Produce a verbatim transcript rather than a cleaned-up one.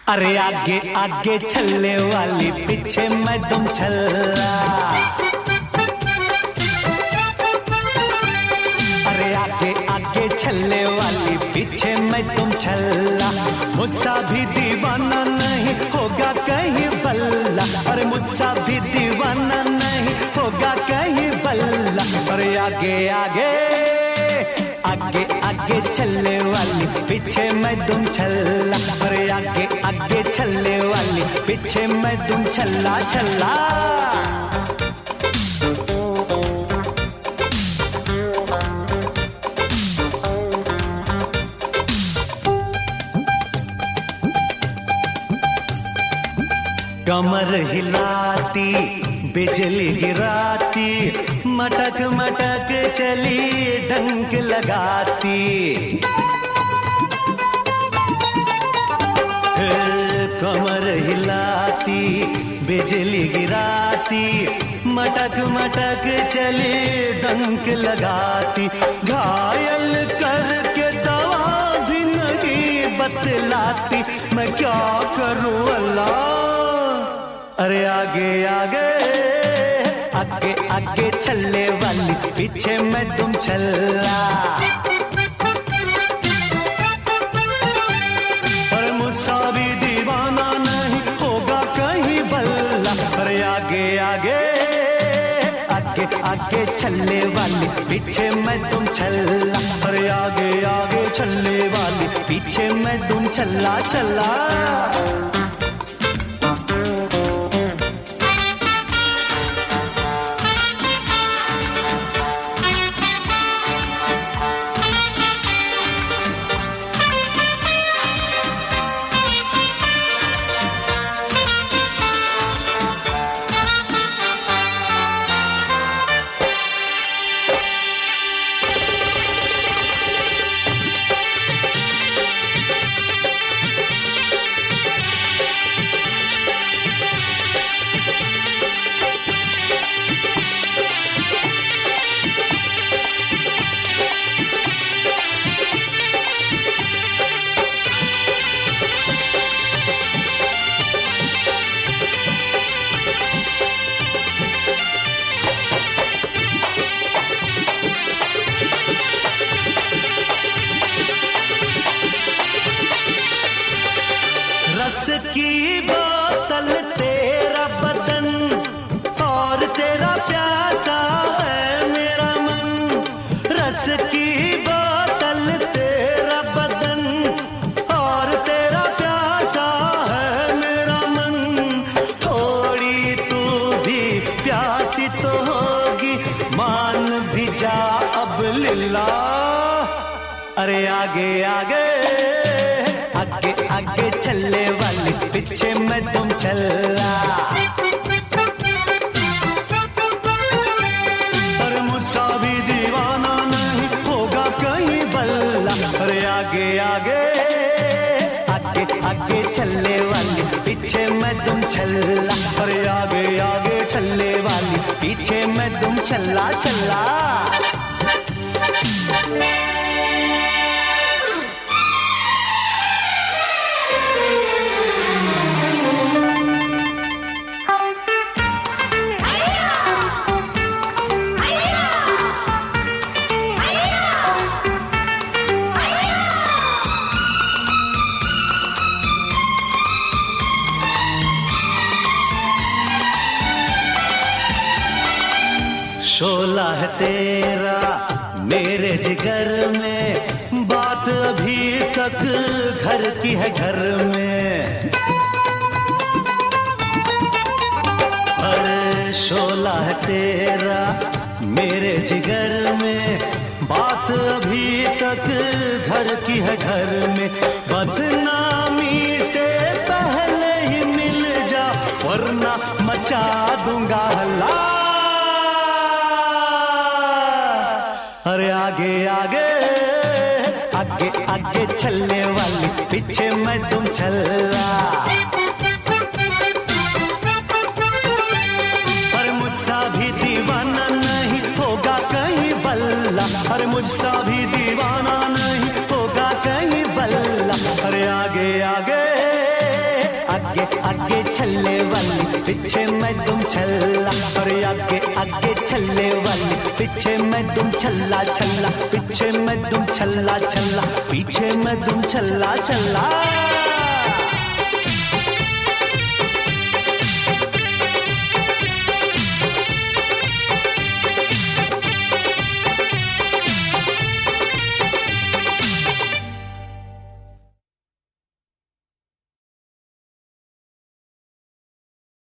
अरे आगे आगे छल्ले वाली पीछे मैं तुम छल्ला। अरे आगे आगे छल्ले वाली पीछे मैं तुम छल्ला। मुझसा भी दीवाना नहीं होगा कहीं बल्ला। अरे मुझसा भी दीवाना नहीं होगा कहीं बल्ला। अरे आगे आगे आगे आगे छल्ले वाली पीछे मैं तुम छल्ला। अरे आगे आगे छल्ले वाली पीछे मैं तुम छल्ला छल्ला। कमर हिलाती बिजली गिराती मटक मटक चली डंक लगाती। कमर हिलाती बिजली गिराती मटक मटक चली डंक लगाती। घायल करके दवा भी नहीं बतलाती मैं क्या करूं अल्लाह। अरे आगे आगे आगे आगे छल्ले वाली पीछे मैं तुम छल्ला। पर मुझसा भी दीवाना नहीं होगा कहीं बल्ला। अरे आगे आगे आगे आगे छल्ले वाली पीछे मैं तुम छल्ला। अरे आगे आगे छल्ले वाली पीछे मैं तुम छल्ला छल्ला। रस की बोतल तेरा बदन और तेरा प्यासा है मेरा मन। रस की बोतल तेरा बदन और तेरा प्यासा है मेरा मन। थोड़ी तू भी प्यासी तो होगी मान भी जा अब लिल्ला। अरे आगे आगे आगे आगे छल्ले वाली पीछे मैं तुम छल्ला। पर मुझसा भी दीवाना नहीं होगा कहीं बल्ला। अरे आगे आगे आगे आगे छल्ले वाली पीछे मैं तुम छल्ला। अरे आगे आगे छल्ले वाली पीछे मैं तुम छल्ला छल्ला। शोला है तेरा मेरे जिगर में बात अभी तक घर की है घर में। अरे शोला है तेरा मेरे जिगर में बात अभी तक घर की है घर में। बदनामी से पहले ही मिल जा वरना मचा दूंगा हल्ला। अरे आगे आगे आगे आगे छल्ले वाली पीछे मैं तुम छल्ला। पर मुझसा भी दीवाना नहीं होगा कहीं बल्ला। अरे मुझसा भी दीवाना नहीं होगा कहीं बल्ला। अरे आगे आगे आगे छल्ले वाली, पीछे मैं तुम छल्ला। अरे आगे आगे छल्ले वाली, पीछे मैं तुम छल्ला छल्ला, पीछे मैं तुम छल्ला छल्ला, पीछे मैं तुम छल्ला छल्ला।